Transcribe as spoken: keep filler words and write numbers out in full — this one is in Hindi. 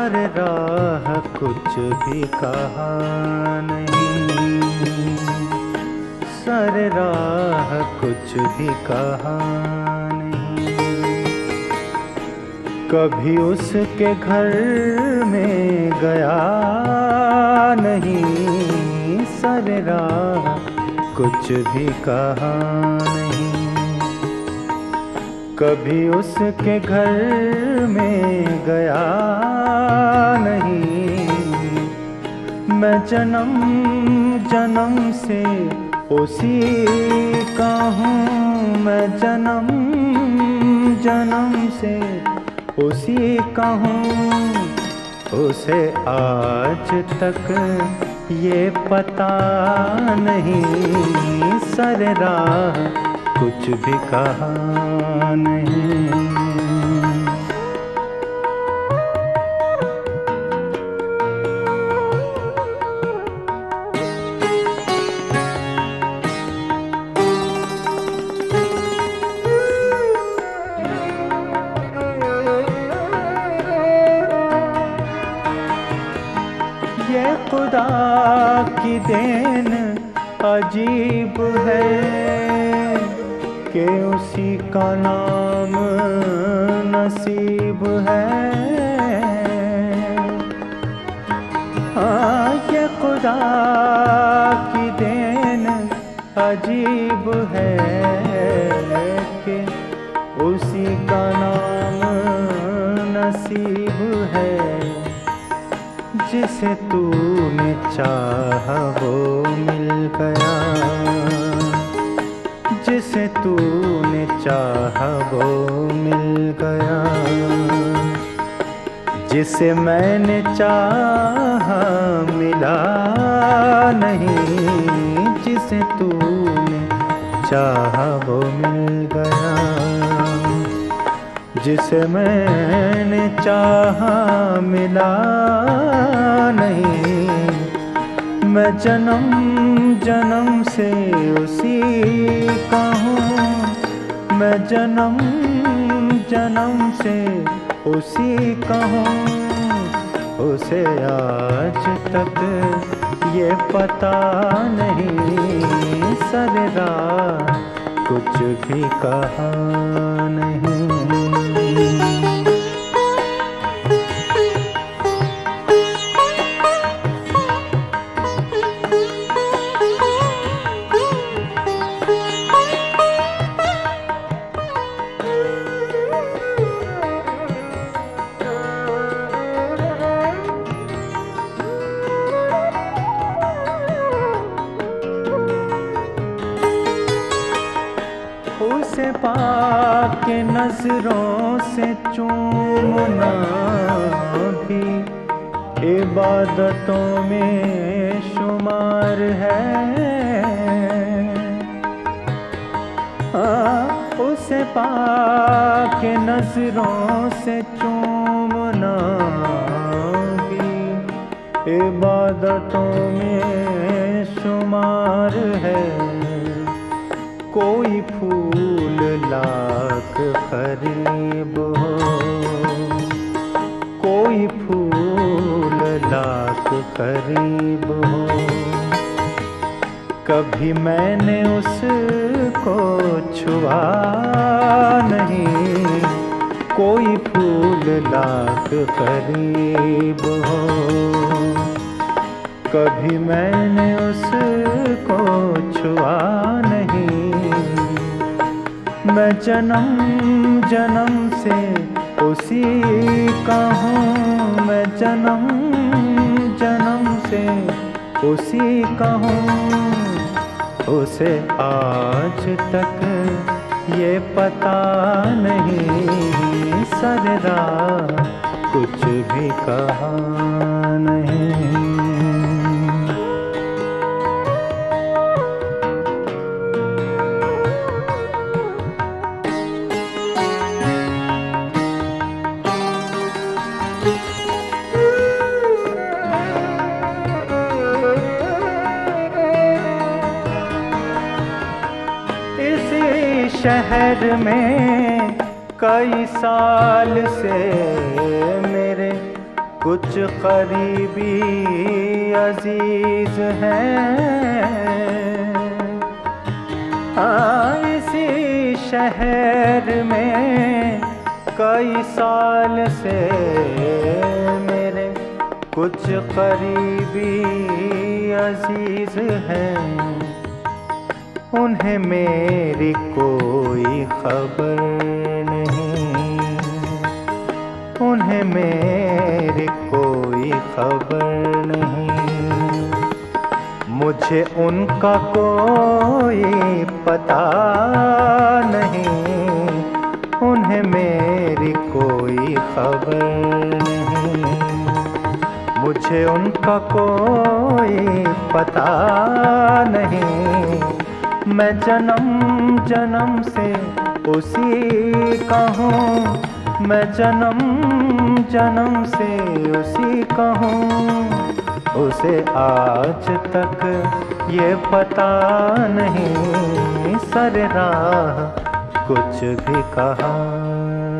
सर राह कुछ भी कहा नहीं, सर राह कुछ भी कहा नहीं। कभी उसके घर में गया नहीं, सर राह कुछ भी कहा नहीं। कभी उसके घर में गया नहीं, मैं जन्म जन्म से उसी का हूँ, मैं जन्म जन्म से उसी का हूँ। उसे आज तक ये पता नहीं, सर राह कुछ भी कहा नहीं। ये खुदा की देन अजीब है कि उसी का नाम नसीब है। हाँ, ये खुदा की देन अजीब है कि उसी का नाम नसीब है। जिसे तूने चाहा वो मिल गया, जिसे तूने चाहा वो मिल गया। जिसे मैंने चाहा मिला नहीं, जिसे तूने चाहा वो मिल गया। जिसे मैंने चाहा मिला नहीं, मैं जन्म जन्म से उसी का हूँ, मैं जन्म जन्म से उसी का हूँ। उसे आज तक ये पता नहीं, सर राह कुछ भी कहा नहीं। उसे पाके नजरों से चूमना भी इबादतों में शुमार है। हाँ, उसे पाके नजरों से चूमना भी इबादतों में शुमार है। कोई फूल लाख करीब हो, कोई फूल लाख करीब हो। कभी मैंने उसको छुआ नहीं, कोई फूल लाख करीब हो। कभी मैंने उसको छुआ नहीं, मैं जन्म जन्म से उसी का हूँ, मैं जन्म जन्म से उसी का हूँ। उसे आज तक ये पता नहीं, सर राह कुछ भी कहा नहीं। शहर में कई साल से मेरे कुछ करीबी अजीज हैं। हाँ, इसी शहर में कई साल से मेरे कुछ करीबी अजीज हैं। उन्हें मेरी कोई खबर नहीं, उन्हें मेरी कोई खबर नहीं। मुझे उनका कोई पता नहीं, उन्हें मेरी कोई खबर नहीं। मुझे उनका कोई पता नहीं। मैं जन्म जन्म से उसी का हूँ, मैं जन्म जन्म से उसी का हूँ। उसे आज तक ये पता नहीं, सर राह कुछ भी कहा